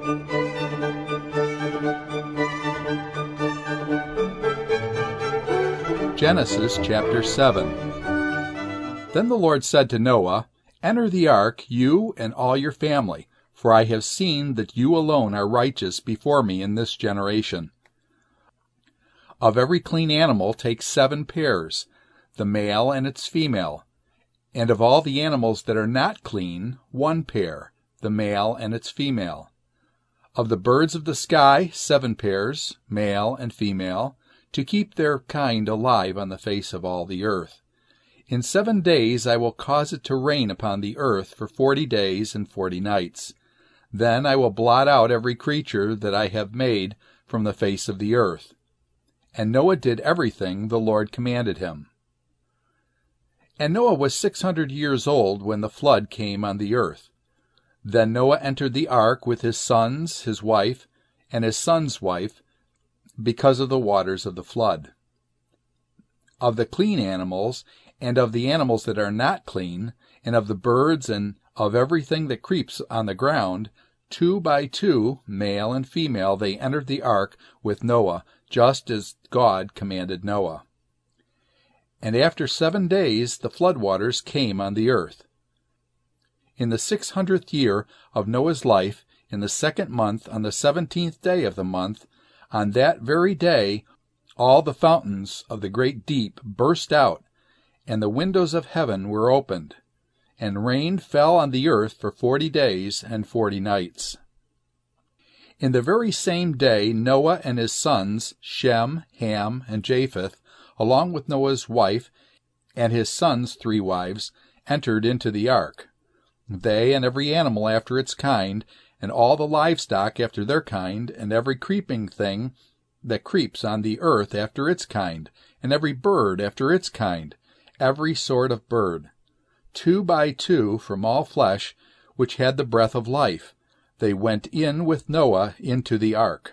Genesis chapter 7. Then the Lord said to Noah, "Enter the ark, you and all your family, for I have seen that you alone are righteous before me in this generation. Of every clean animal take 7 pairs, the male and its female, and of all the animals that are not clean, 1 pair, the male and its female. Of the birds of the sky, 7 pairs, male and female, to keep their kind alive on the face of all the earth. In 7 days I will cause it to rain upon the earth for 40 days and 40 nights. Then I will blot out every creature that I have made from the face of the earth." And Noah did everything the Lord commanded him. And Noah was 600 years old when the flood came on the earth. Then Noah entered the ark with his sons, his wife, and his son's wife, because of the waters of the flood. Of the clean animals, and of the animals that are not clean, and of the birds, and of everything that creeps on the ground, 2 by 2, male and female, they entered the ark with Noah, just as God commanded Noah. And after 7 days the floodwaters came on the earth. In the 600th year of Noah's life, in the 2nd month, on the 17th day of the month, on that very day, all the fountains of the great deep burst out, and the windows of heaven were opened, and rain fell on the earth for 40 days and 40 nights. In the very same day Noah and his sons, Shem, Ham, and Japheth, along with Noah's wife and his sons' 3 wives, entered into the ark. They and every animal after its kind, and all the livestock after their kind, and every creeping thing that creeps on the earth after its kind, and every bird after its kind, every sort of bird. 2 by 2 from all flesh which had the breath of life, they went in with Noah into the ark.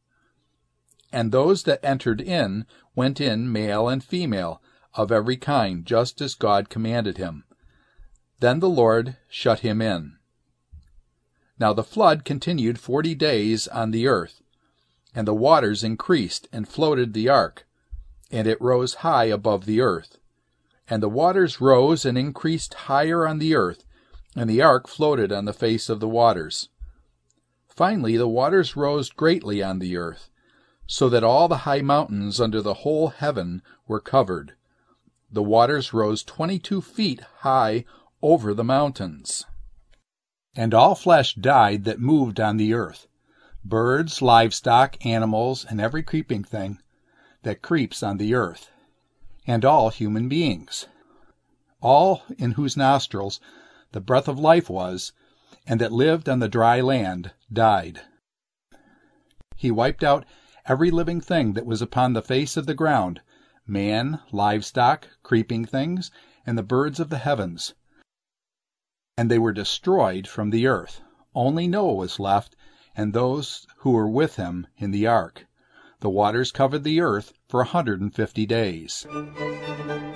And those that entered in went in male and female, of every kind, just as God commanded him. Then the Lord shut him in. Now the flood continued 40 days on the earth, and the waters increased and floated the ark, and it rose high above the earth. And the waters rose and increased higher on the earth, and the ark floated on the face of the waters. Finally the waters rose greatly on the earth, so that all the high mountains under the whole heaven were covered. The waters rose 22 feet high over the mountains. And all flesh died that moved on the earth, birds, livestock, animals, and every creeping thing that creeps on the earth, and all human beings, all in whose nostrils the breath of life was, and that lived on the dry land, died. He wiped out every living thing that was upon the face of the ground, man, livestock, creeping things, and the birds of the heavens. And they were destroyed from the earth. Only Noah was left, and those who were with him in the ark. The waters covered the earth for 150 days.